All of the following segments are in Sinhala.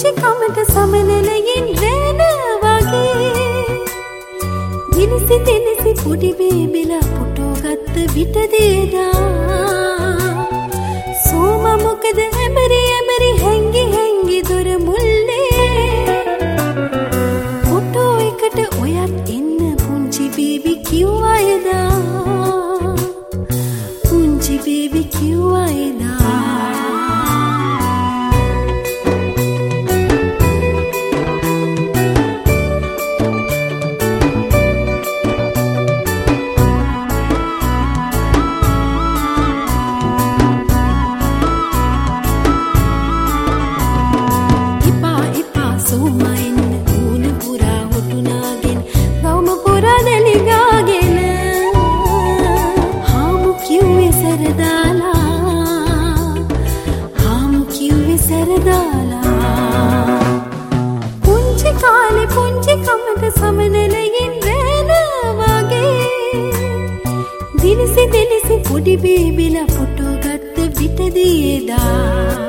පුංචි කමට සමනලයින් රැන වගේ දිනසි දිනසි පොඩි බේබිලා පුටෝ ගත්ත විට දේදා සෝම මොකද ඇමරි ඇමරි හැංගි හැංගි දොර මුල්ලේ පුටෝ එකට ඔයත් එන්න පුංචි බේබි කිව්වා එදා පුංචි බේබි කිව්වා එදා පුංචි කාලේ පුංචි කමට සමනලයින් රැන වගේ දිනසි දිනසි පොඩි බේබිලා පුටෝ ගත්ත විට දේදා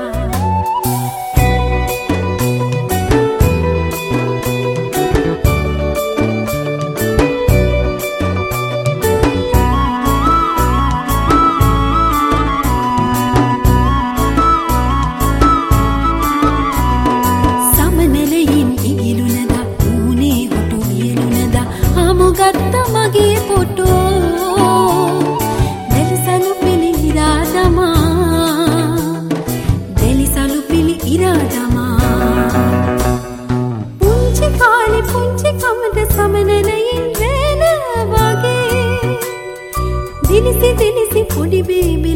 ගත්ත මගේ පුටෝ දෙලිසලු පිලි ඉරා දමා පුංචි කාලේ පුංචි කමට සමනලයින් රැන වගේ දිනසි දිනසි පොඩි බේබි